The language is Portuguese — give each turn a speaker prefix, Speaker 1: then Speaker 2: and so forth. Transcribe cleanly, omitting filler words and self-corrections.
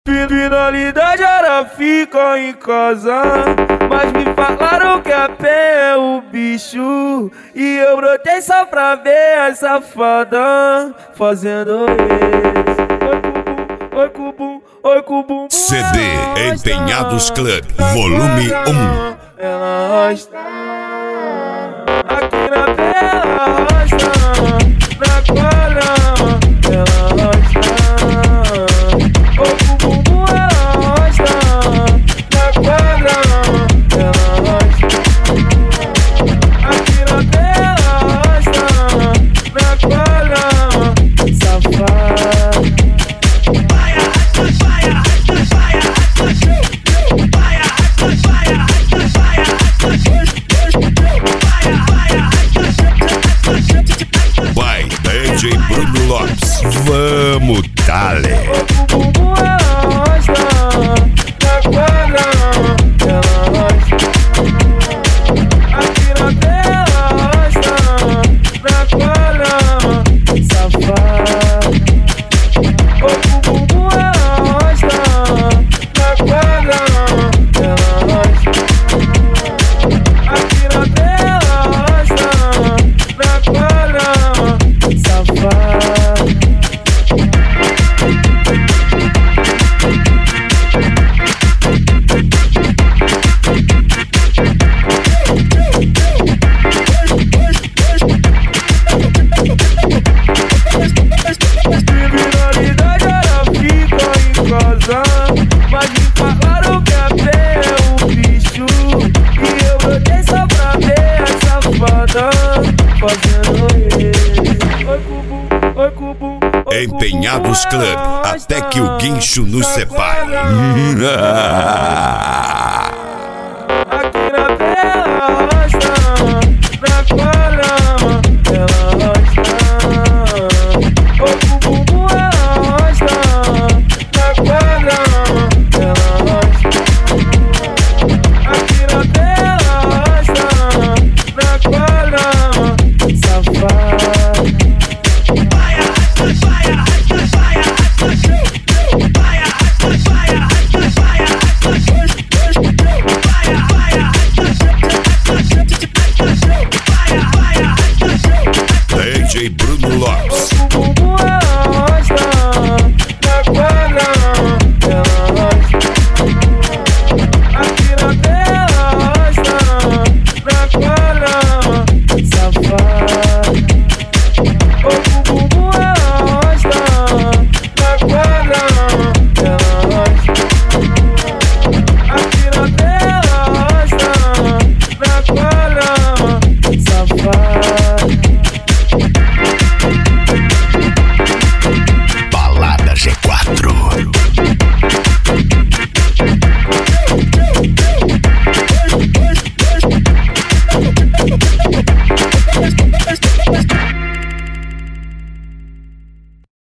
Speaker 1: Finalidade era ficar em casa, mas me falaram que a pé é o bicho. E eu brotei só pra ver a safada fazendo isso. Oi cubum, oi cubum.
Speaker 2: CD Empenhados Club, volume 1.
Speaker 1: Ela arrasta aqui na tela, arrasta na quadra. Ela arrasta. Oi cubum, ela arrasta na quadra. Ela arrasta aqui na tela, arrasta na quadra. Safada.
Speaker 2: Vai, DJ Bruno Lopes, vamos dale.
Speaker 1: O bumbum ela arrasta na quadra, ela arrasta aqui na tela, arrasta na quadra, safada. O bumbum ela arrasta na quadra, ela arrasta aqui na tela, arrasta na quadra, safada. Finalidade era ficar em casa, mas me falaram que a pé é o bicho. E eu brotei só pra ver a safada fazendo isso. Oi cubum,
Speaker 2: Empenhados Club, até que o guincho nos separe.
Speaker 1: aqui na